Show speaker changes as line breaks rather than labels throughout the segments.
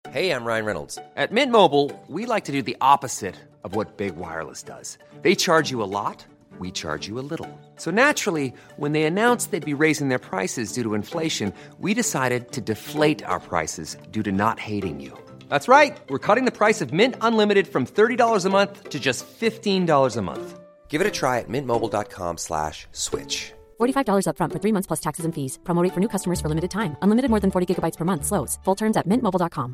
Hey, I'm Ryan Reynolds. At Mint Mobile, we like to do the opposite of what Big Wireless does. They charge you a lot, we charge you a little. So naturally, when they announced they'd be raising their prices due to inflation, we decided to deflate our prices due to not hating you. That's right. We're cutting the price of Mint Unlimited from $30 a month to just $15 a month. Give it a try at mintmobile.com/switch.
$45 up front for 3 months plus taxes and fees. Promo rate for new customers for limited time. Unlimited more than 40 gigabytes per month. Slows full terms at mintmobile.com.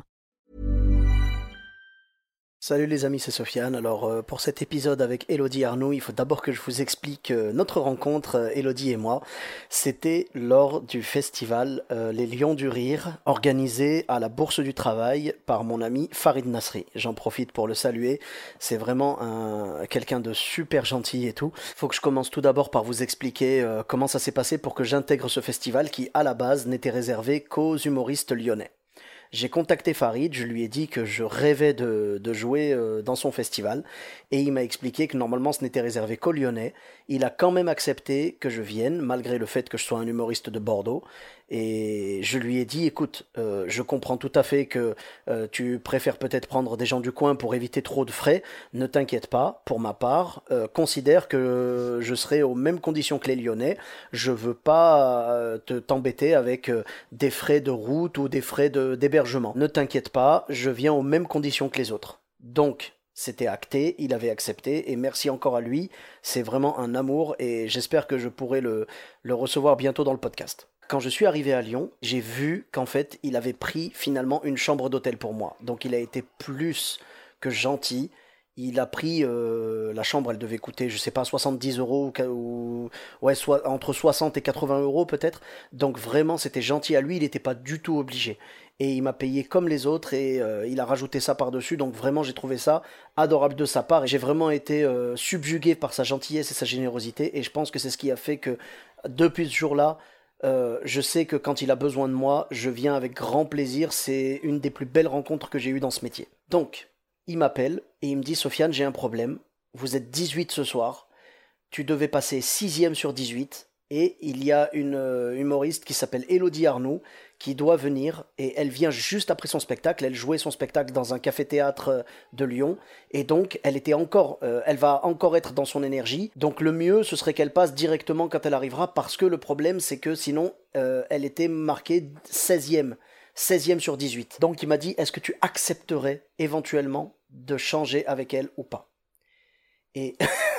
Salut les amis, c'est Sofiane. Alors pour cet épisode avec Elodie Arnoux, il faut d'abord que je vous explique notre rencontre, Elodie et moi. C'était lors du festival Les Lions du Rire, organisé à la Bourse du Travail par mon ami Farid Nasri. J'en profite pour le saluer, c'est vraiment quelqu'un de super gentil et tout. Faut que je commence tout d'abord par vous expliquer comment ça s'est passé pour que j'intègre ce festival qui à la base n'était réservé qu'aux humoristes lyonnais. J'ai contacté Farid, je lui ai dit que je rêvais de jouer dans son festival et il m'a expliqué que normalement ce n'était réservé qu'aux Lyonnais. Il a quand même accepté que je vienne malgré le fait que je sois un humoriste de Bordeaux et je lui ai dit écoute, je comprends tout à fait que tu préfères peut-être prendre des gens du coin pour éviter trop de frais, ne t'inquiète pas, pour ma part, considère que je serai aux mêmes conditions que les Lyonnais, je veux pas t'embêter avec des frais de route ou des frais d'hébergement. Ne t'inquiète pas, je viens aux mêmes conditions que les autres. Donc, c'était acté, il avait accepté, et merci encore à lui, c'est vraiment un amour, et j'espère que je pourrai le recevoir bientôt dans le podcast. Quand je suis arrivé à Lyon, j'ai vu qu'en fait, il avait pris finalement une chambre d'hôtel pour moi. Donc il a été plus que gentil. Il a pris la chambre, elle devait coûter, je sais pas, 70 euros ou ouais, soit entre 60 et 80 euros peut-être. Donc vraiment, c'était gentil à lui, il n'était pas du tout obligé. Et il m'a payé comme les autres et il a rajouté ça par-dessus. Donc vraiment, j'ai trouvé ça adorable de sa part. Et j'ai vraiment été subjugué par sa gentillesse et sa générosité. Et je pense que c'est ce qui a fait que depuis ce jour-là, je sais que quand il a besoin de moi, je viens avec grand plaisir. C'est une des plus belles rencontres que j'ai eues dans ce métier. Donc, il m'appelle et il me dit « Sofiane, j'ai un problème. Vous êtes 18 ce soir. Tu devais passer 6e sur 18. Et il y a une humoriste qui s'appelle Elodie Arnoux qui doit venir. Et elle vient juste après son spectacle. Elle jouait son spectacle dans un café-théâtre de Lyon. Et donc, elle va encore être dans son énergie. Donc le mieux, ce serait qu'elle passe directement quand elle arrivera. Parce que le problème, c'est que sinon, elle était marquée 16e sur 18. Donc il m'a dit, est-ce que tu accepterais éventuellement de changer avec elle ou pas ? Et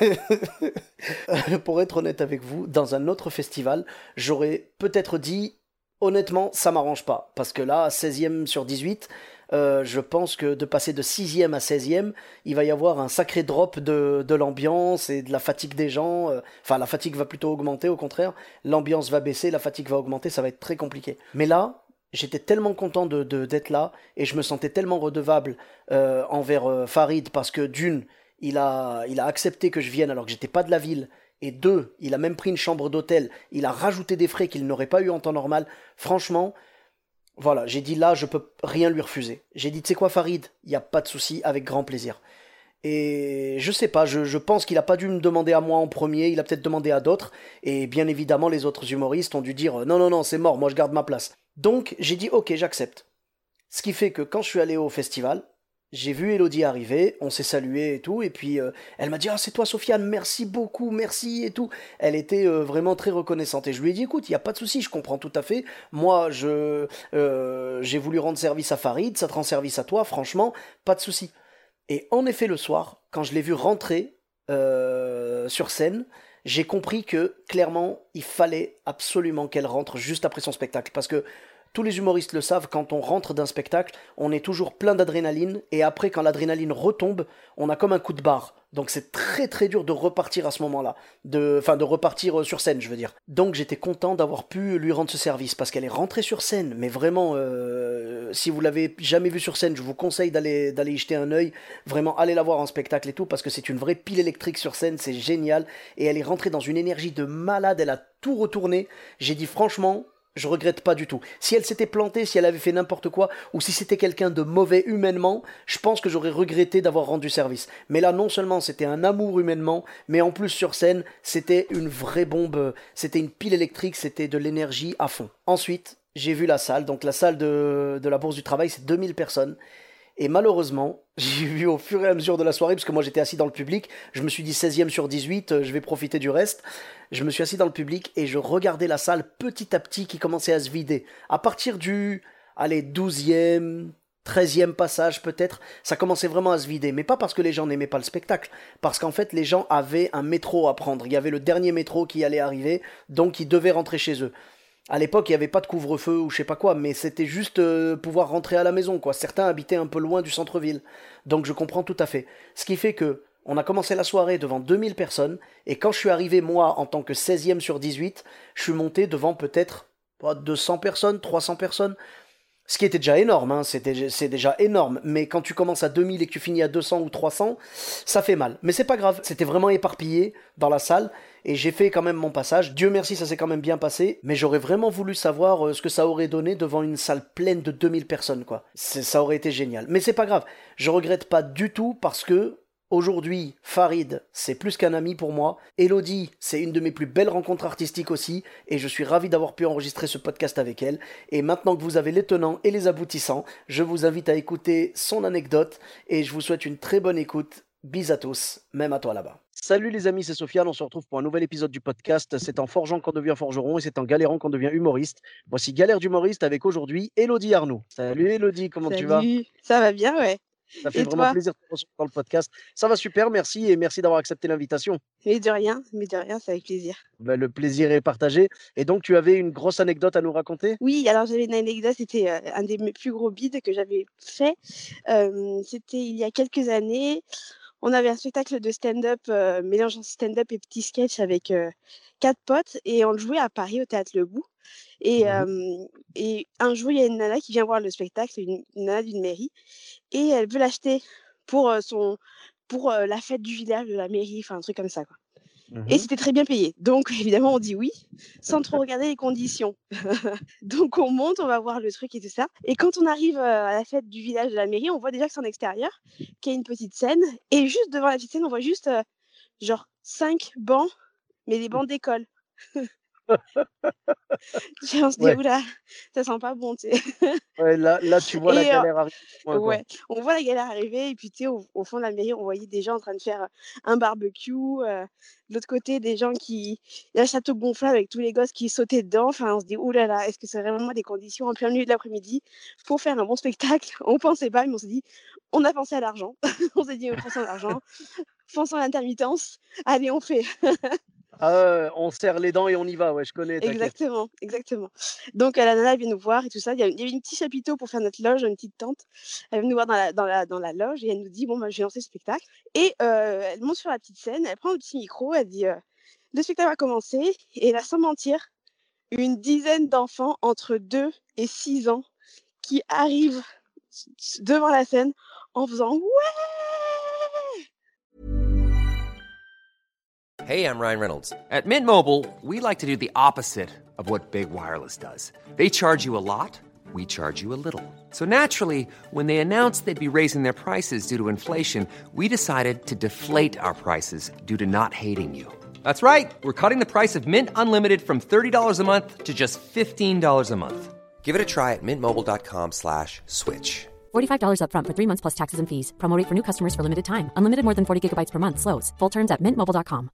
pour être honnête avec vous, dans un autre festival, j'aurais peut-être dit, honnêtement, ça m'arrange pas. Parce que là, 16e sur 18, je pense que de passer de 6e à 16e, il va y avoir un sacré drop de l'ambiance et de la fatigue des gens. Enfin, la fatigue va plutôt augmenter, au contraire. L'ambiance va baisser, la fatigue va augmenter, ça va être très compliqué. Mais là, j'étais tellement content d'être là et je me sentais tellement redevable envers Farid parce que d'une, il a accepté que je vienne alors que j'étais pas de la ville et deux, il a même pris une chambre d'hôtel, il a rajouté des frais qu'il n'aurait pas eu en temps normal. Franchement, voilà, j'ai dit là, je peux rien lui refuser. J'ai dit tu sais quoi Farid, il y a pas de souci, avec grand plaisir. Et je sais pas, je pense qu'il a pas dû me demander à moi en premier, il a peut-être demandé à d'autres, et bien évidemment les autres humoristes ont dû dire non, c'est mort, moi je garde ma place. Donc j'ai dit ok, j'accepte. Ce qui fait que quand je suis allé au festival, j'ai vu Elodie arriver, on s'est salué et tout, et puis elle m'a dit « Ah, c'est toi Sofiane, merci beaucoup, merci » et tout. Elle était vraiment très reconnaissante, et je lui ai dit « Écoute, il n'y a pas de souci, je comprends tout à fait. Moi, j'ai voulu rendre service à Farid, ça te rend service à toi, franchement, pas de souci. » Et en effet, le soir, quand je l'ai vu rentrer sur scène, j'ai compris que, clairement, il fallait absolument qu'elle rentre juste après son spectacle, parce que tous les humoristes le savent, quand on rentre d'un spectacle, on est toujours plein d'adrénaline, et après, quand l'adrénaline retombe, on a comme un coup de barre. Donc c'est très très dur de repartir à ce moment-là, de repartir sur scène, je veux dire. Donc j'étais content d'avoir pu lui rendre ce service, parce qu'elle est rentrée sur scène, mais vraiment, si vous l'avez jamais vue sur scène, je vous conseille d'aller y jeter un œil, vraiment allez la voir en spectacle et tout, parce que c'est une vraie pile électrique sur scène, c'est génial, et elle est rentrée dans une énergie de malade, elle a tout retourné, j'ai dit franchement, je regrette pas du tout. Si elle s'était plantée, si elle avait fait n'importe quoi, ou si c'était quelqu'un de mauvais humainement, je pense que j'aurais regretté d'avoir rendu service. Mais là, non seulement c'était un amour humainement, mais en plus sur scène, c'était une vraie bombe, c'était une pile électrique, c'était de l'énergie à fond. Ensuite, j'ai vu la salle. Donc la salle de la Bourse du Travail, c'est 2000 personnes. Et malheureusement, j'ai vu au fur et à mesure de la soirée, parce que moi j'étais assis dans le public, je me suis dit 16e sur 18, je vais profiter du reste. Je me suis assis dans le public et je regardais la salle petit à petit qui commençait à se vider. À partir du, allez, 12e, 13e passage peut-être, ça commençait vraiment à se vider. Mais pas parce que les gens n'aimaient pas le spectacle, parce qu'en fait les gens avaient un métro à prendre. Il y avait le dernier métro qui allait arriver, donc ils devaient rentrer chez eux. À l'époque, il n'y avait pas de couvre-feu ou je sais pas quoi, mais c'était juste pouvoir rentrer à la maison, quoi. Certains habitaient un peu loin du centre-ville. Donc je comprends tout à fait. Ce qui fait que on a commencé la soirée devant 2000 personnes, et quand je suis arrivé, moi, en tant que 16e sur 18, je suis monté devant peut-être 200 personnes, 300 personnes. Ce qui était déjà énorme, hein, c'est déjà énorme, mais quand tu commences à 2000 et que tu finis à 200 ou 300, ça fait mal. Mais c'est pas grave, c'était vraiment éparpillé dans la salle, et j'ai fait quand même mon passage. Dieu merci, ça s'est quand même bien passé, mais j'aurais vraiment voulu savoir ce que ça aurait donné devant une salle pleine de 2000 personnes, quoi. Ça aurait été génial. Mais c'est pas grave, je regrette pas du tout, parce que aujourd'hui, Farid, c'est plus qu'un ami pour moi. Elodie, c'est une de mes plus belles rencontres artistiques aussi, et je suis ravi d'avoir pu enregistrer ce podcast avec elle. Et maintenant que vous avez les tenants et les aboutissants, je vous invite à écouter son anecdote, et je vous souhaite une très bonne écoute. Bis à tous, même à toi là-bas. Salut les amis, c'est Sofiane, on se retrouve pour un nouvel épisode du podcast. C'est en forgeant qu'on devient forgeron, et c'est en galérant qu'on devient humoriste. Voici Galère d'humoriste avec aujourd'hui Elodie Arnoux. Salut Elodie, comment tu vas?
Salut, ça va bien, ouais.
Ça fait
Et
vraiment
toi?
plaisir de te recevoir dans le podcast. Ça va super, merci, et merci d'avoir accepté l'invitation.
Mais de rien, c'est avec plaisir.
Ben, le plaisir est partagé. Et donc, tu avais une grosse anecdote à nous raconter?
Oui, alors j'avais une anecdote, c'était un des mes plus gros bides que j'avais fait. C'était il y a quelques années. On avait un spectacle de stand-up, mélangeant stand-up et petits sketchs avec 4 potes, et on le jouait à Paris au Théâtre Le Bout. Et, et un jour, il y a une nana qui vient voir le spectacle, une nana d'une mairie, et elle veut l'acheter pour, la fête du village de la mairie, enfin un truc comme ça, quoi. Et c'était très bien payé. Donc évidemment, on dit oui, sans trop regarder les conditions. Donc on monte, on va voir le truc et tout ça. Et quand on arrive à la fête du village de la mairie, on voit déjà que c'est en extérieur, qu'il y a une petite scène. Et juste devant la petite scène, on voit juste genre 5 bancs, mais des bancs d'école. On se dit,
Ouais,
oula, ça sent pas bon, tu sais.
ouais, là, tu vois la
Et
galère arriver loin, quoi.
ouais, on voit la galère arriver, et puis tu sais, au fond de la mairie, on voyait des gens en train de faire un barbecue. De l'autre côté, des gens qui. Il y a un château gonflable avec tous les gosses qui sautaient dedans. Enfin, on se dit, oulala, est-ce que c'est vraiment des conditions en plein milieu de l'après-midi pour faire un bon spectacle? On pensait pas, mais on s'est dit, on a pensé à l'argent. On s'est dit, pensons à l'argent, pensons à l'intermittence. Allez, on fait.
Ah, on serre les dents et on y va, ouais, je connais, t'inquiète.
Exactement, exactement. Donc la nana, elle vient nous voir et tout ça. Il y avait un petit chapiteau pour faire notre loge, une petite tente. Elle vient nous voir dans la loge, et elle nous dit, bon, bah, je vais lancer le spectacle. Et elle monte sur la petite scène, elle prend le petit micro, elle dit, le spectacle va commencer. Et là, sans mentir, une dizaine d'enfants entre 2 et 6 ans qui arrivent devant la scène en faisant ouais.
Hey, I'm Ryan Reynolds. At Mint Mobile, we like to do the opposite of what Big Wireless does. They charge you a lot, we charge you a little. So naturally, when they announced they'd be raising their prices due to inflation, we decided to deflate our prices due to not hating you. That's right. We're cutting the price of Mint Unlimited from $30 a month to just $15 a month. Give it a try at mintmobile.com/switch.
$45 upfront for 3 months plus taxes and fees. Promo rate for new customers for limited time. Unlimited more than 40 gigabytes per month. Slows full terms at mintmobile.com.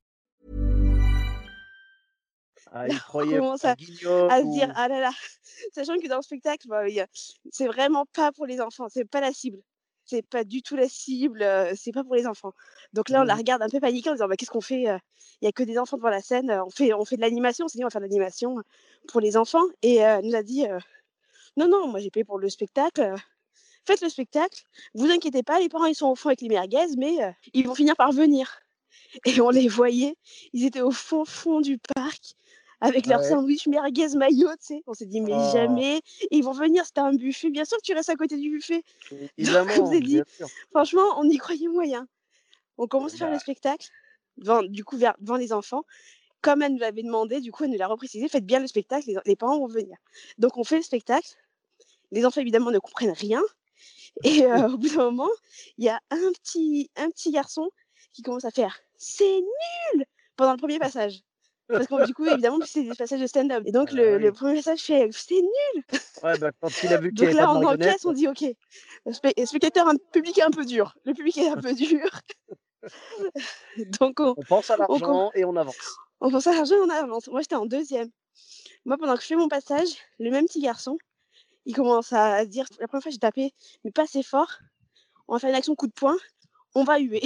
Ah,
Là,
il
on
croyait
commence
au guignol
à se dire,
ou...
ah là là, sachant que dans le spectacle, bah, c'est vraiment pas pour les enfants, c'est pas la cible. C'est pas du tout la cible, c'est pas pour les enfants. Donc là, on la regarde un peu paniquée en disant, bah, qu'est-ce qu'on fait? Il y a que des enfants devant la scène, on fait de l'animation. On s'est dit, on va faire de l'animation pour les enfants. Et elle nous a dit, non, non, moi j'ai payé pour le spectacle. Faites le spectacle, vous inquiétez pas, les parents ils sont au fond avec les merguez, mais ils vont finir par venir. Et on les voyait, ils étaient au fond du parc avec leur
Ouais.
sandwich merguez maillot, tu sais. On s'est dit, mais
Oh,
jamais, et ils vont venir, c'était un buffet. Bien sûr que tu restes à côté du buffet. Donc on
évidemment,
s'est dit,
bien sûr.
franchement, on y croyait moyen. On commence à faire le
Bah,
spectacle, devant les enfants. Comme elle nous l'avait demandé, du coup, elle nous l'a reprécisé, faites bien le spectacle, les parents vont venir. Donc on fait le spectacle, les enfants évidemment ne comprennent rien. Et au bout d'un moment, il y a un petit garçon qui commence à faire « C'est nul !» pendant le premier passage. Parce que du coup, évidemment, c'est des passages de stand-up. Et donc, le
Oui.
premier passage, je fais: «C'est nul!»
Ouais, bah, quand il a vu qu'il y
Donc
avait pas
là,
de
on
marionnettes,
encaisse, on dit: «OK, spectateur, un public est un peu dur. Le public est un peu dur». Donc
on pense à
on com
l'argent et on avance.
on pense à l'argent, on avance. Moi, j'étais en deuxième. Moi, pendant que je fais mon passage, le même petit garçon, il commence à se dire: «La première fois, j'ai tapé, mais pas assez fort. On va faire une action coup de poing, on va huer».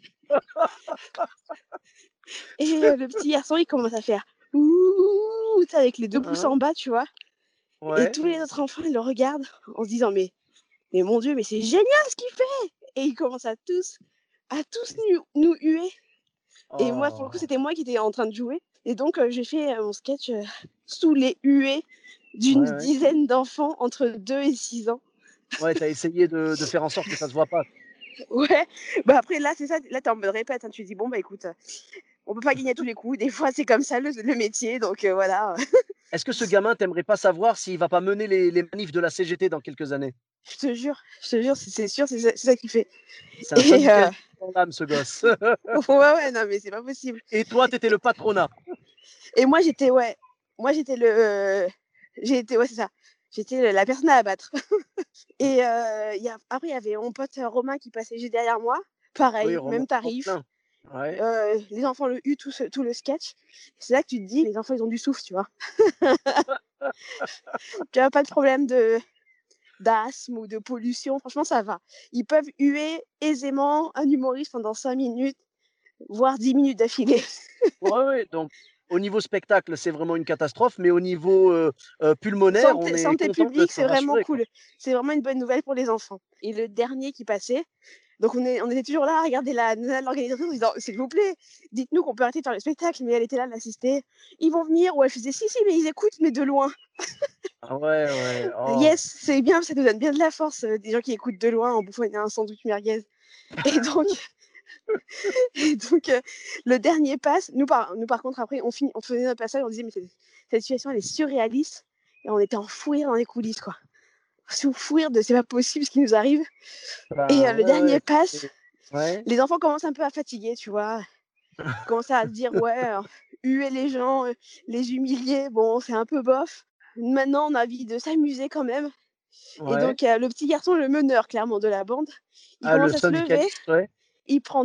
Et le petit garçon, il commence à faire: «Ouh», tu sais, avec les 2 pouces
Hein,
en bas, tu vois? Et
ouais.
tous les autres enfants, ils le regardent en se disant: «Mais mon Dieu, mais c'est génial ce qu'il fait!» Et ils commencent à tous nous huer. Et moi, pour le coup,
Oh!
c'était moi qui étais en train de jouer. Et donc, j'ai fait, mon sketch, sous les huées
Ouais,
d'une
ouais.
dizaine d'enfants entre 2 et 6 ans.
Ouais, tu as essayé de faire en sorte que ça se voit pas.
Ouais, bah, après là, c'est ça, là, tu es en mode répète, hein. Tu dis: «Bon, bah, écoute, on peut pas gagner à tous les coups. Des fois, c'est comme ça le métier, donc voilà».
Est-ce que ce gamin, tu pas savoir s'il va pas mener les manifs de la CGT dans quelques années?
Je te jure, c'est sûr, c'est ça qu'il fait.
C'est un
Et
syndicaliste dans l'âme, ce gosse.
ouais, ouais, non, mais c'est pas possible.
Et toi, tu étais le patronat.
Et moi, j'étais ouais, moi, j'étais j'ai été ouais, c'est ça. J'étais la personne à abattre. Et après, il y avait mon pote, Romain qui passait juste derrière moi.
Oui,
Pareil,
Romain
même tarif.
Franklin. Ouais.
Les enfants le huent tout le sketch. C'est là que tu te dis: «Les enfants, ils ont du souffle», tu vois? Tu as pas de problème d'asthme ou de pollution, franchement, ça va. Ils peuvent huer aisément un humoriste pendant 5 minutes, voire 10 minutes d'affilée.
Ouais, ouais, donc au niveau spectacle, c'est vraiment une catastrophe, mais au niveau, pulmonaire, on est
Santé
content de
publique,
te
c'est vraiment
rassurer, quoi.
cool. C'est vraiment une bonne nouvelle pour les enfants. Et le dernier qui passait, donc on était toujours là à regarder la nana de l'organisatrice en disant: «S'il vous plaît, dites-nous qu'on peut arrêter de faire le spectacle», mais elle était là, elle assistait: «Ils vont venir», ou elle faisait: «Si, si, mais ils écoutent, mais de loin».
Ah ouais, ouais, oh.
Yes, c'est bien, ça nous donne bien de la force, des gens qui écoutent de loin en bouffant un sandwich merguez. Et donc et donc le dernier passe, nous par contre après on faisait notre passage, on disait: «Mais cette situation elle est surréaliste», et on était en fou rire dans les coulisses, quoi. Fou rire de: «C'est pas possible ce qui nous arrive». Et
Ben,
le
ouais,
dernier
ouais,
passe,
c'était ouais.
les enfants commencent un peu à fatiguer, tu vois? Ils commencent à se dire: «Ouais, huer les gens, les humilier, bon, c'est un peu bof. Maintenant, on a envie de s'amuser quand même». Et
Ouais.
donc le petit garçon, le meneur clairement de la bande, il
Ah, le
commence à se lever,
syndicaliste, ouais.
il prend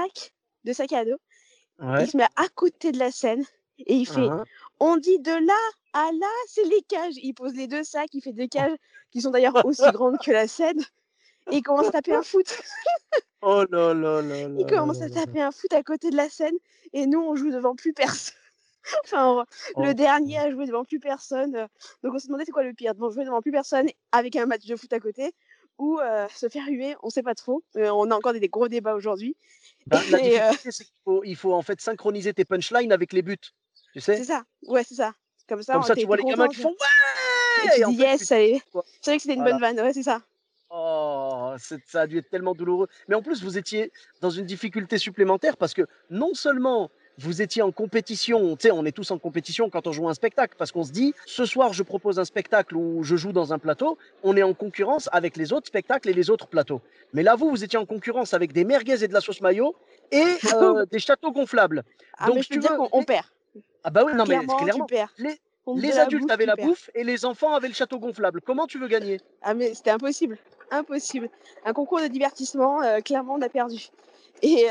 2 sacs à dos, il
Ouais.
se met à côté de la scène et il
Hein,
fait:
hein.
«On dit de là à là, c'est les cages». Il pose les 2 sacs, il fait 2 cages qui sont d'ailleurs aussi grandes que la scène, et il commence à taper un foot.
Oh là là là
Il
là là
commence
là
à
là là.
taper un foot à côté de la scène, et nous, on joue devant plus personne. Enfin, le
Oh.
dernier a joué devant plus personne, donc on s'est demandé c'est quoi le pire, devant jouer devant plus personne avec un match de foot à côté, ou se faire huer, on sait pas trop. On a encore des gros débats aujourd'hui.
Ben, la
Et
difficulté, c'est qu'il faut en fait synchroniser tes punchlines avec les buts, tu sais?
c'est ça, ouais, c'est ça. Comme ça,
Comme ça,
tu
tu vois
es
les gamins
content,
qui
tu vois?
font:
Et
«Ouais!»
tu
et
dis:
en fait,
«Yes,
tu te
ça
dis
y est,
quoi?
c'est vrai que c'était une bonne
Voilà.
vanne», ouais, c'est ça.
Oh, ça a dû être tellement douloureux. Mais en plus, vous étiez dans une difficulté supplémentaire parce que non seulement vous étiez en compétition, tu sais, on est tous en compétition quand on joue un spectacle parce qu'on se dit, ce soir, je propose un spectacle où je joue dans un plateau, on est en concurrence avec les autres spectacles et les autres plateaux. Mais là, vous étiez en concurrence avec des merguez et de la sauce mayo et des châteaux gonflables.
Ah, mais
Donc,
je
si
peux
tu
te dire
veux,
qu'on perd.
ah bah oui, non, mais
Clairement, tu
clairement,
perds.
les,
Contre de
les
la
adultes
bouffe,
avaient
tu
la
perds.
bouffe et les enfants avaient le château gonflable. Comment tu veux gagner?
Ah, mais c'était impossible, impossible. Un concours de divertissement, clairement, on a perdu. Et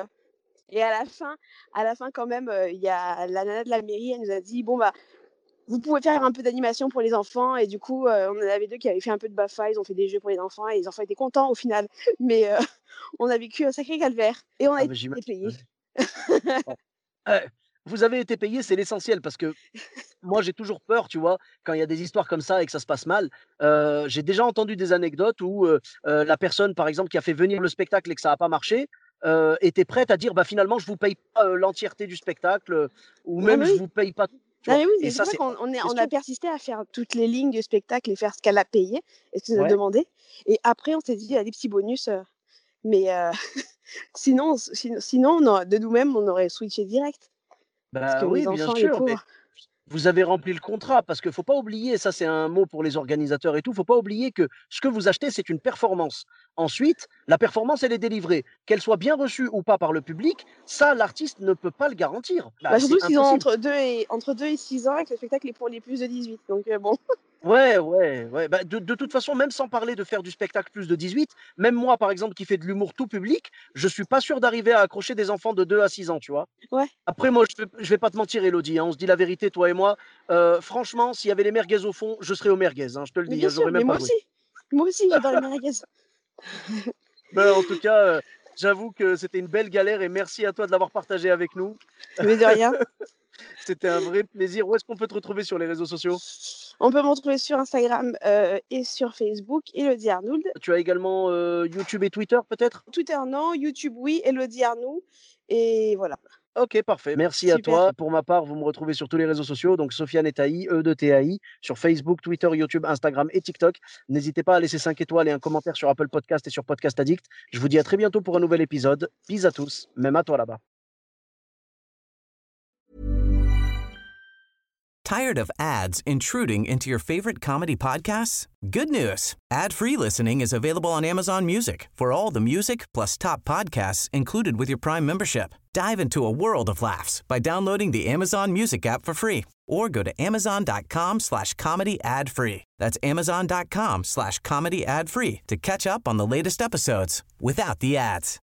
et à la fin quand même, il y a la nana de la mairie, elle nous a dit: «Bon, bah, vous pouvez faire un peu d'animation pour les enfants». Et du coup, on en avait 2 qui avaient fait un peu de BAFA, ils ont fait des jeux pour les enfants et les enfants étaient contents au final. Mais on a vécu un sacré calvaire et on a
Ah bah
été
j'imagine.
payés.
Ouais. Oh. Vous avez été payé, c'est l'essentiel parce que moi, j'ai toujours peur, tu vois, quand il y a des histoires comme ça et que ça se passe mal. J'ai déjà entendu des anecdotes où, la personne, par exemple, qui a fait venir le spectacle et que ça a pas marché, était prête à dire: «Bah, finalement, je vous paye pas, l'entièreté du spectacle, ou
Ah
même
mais
je
oui,
vous paye pas», tu
non
vois?
mais oui,
Et
c'est pour
ça,
ça
c'est
qu'on
hors de
on a
question.
persisté à faire toutes les lignes du spectacle et faire ce qu'elle a payé et ce qu'elle nous a
Ouais.
demandé. Et après on s'est dit: «Il y a des petits bonus», mais sinon on aurait de nous-mêmes, on aurait switché direct parce que
Bah,
les
oui, bien
enfants, les
sûr, mais
pauvres.
vous avez rempli le contrat, parce qu'il faut pas oublier, ça c'est un mot pour les organisateurs et tout, faut pas oublier que ce que vous achetez, c'est une performance. Ensuite, la performance, elle est délivrée. Qu'elle soit bien reçue ou pas par le public, ça, l'artiste ne peut pas le garantir.
Surtout
c'est
s'ils ont
impossible.
entre 2 et 6 ans et que le spectacle est pour les plus de 18. Donc bon.
Ouais, ouais, ouais. De toute façon, même sans parler de faire du spectacle plus de 18, même moi, par exemple, qui fais de l'humour tout public, je suis pas sûr d'arriver à accrocher des enfants de 2 à 6 ans, tu vois.
Ouais.
Après, moi, je vais pas te mentir, Elodie, hein, on se dit la vérité, toi et moi. Franchement, s'il y avait les merguez au fond, je serais aux merguez, hein, je te le
Mais
dis,
bien
hein,
sûr,
j'aurais
mais
même pas joué.
moi aussi, j'adore les merguez.
En tout cas, j'avoue que c'était une belle galère et merci à toi de l'avoir partagé avec nous.
Mais de rien.
C'était un vrai plaisir. Où est-ce qu'on peut te retrouver sur les réseaux sociaux?
On peut me retrouver sur Instagram et sur Facebook, Elodie Arnould.
Tu as également YouTube et Twitter, peut-être?
Twitter, non. YouTube, oui. Elodie Arnould. Et voilà.
Ok, parfait. Merci à
Super.
toi. Pour ma part, vous me retrouvez sur tous les réseaux sociaux, donc Sofiane et Taï, E2TAI, sur Facebook, Twitter, YouTube, Instagram et TikTok. N'hésitez pas à laisser 5 étoiles et un commentaire sur Apple Podcast et sur Podcast Addict. Je vous dis à très bientôt pour un nouvel épisode. Peace à tous, même à toi là-bas.
Tired of ads intruding into your favorite comedy podcasts? Good news. Ad-free listening is available on Amazon Music for all the music plus top podcasts included with your Prime membership. Dive into a world of laughs by downloading the Amazon Music app for free or go to amazon.com/comedy ad-free. That's amazon.com/comedy ad-free to catch up on the latest episodes without the ads.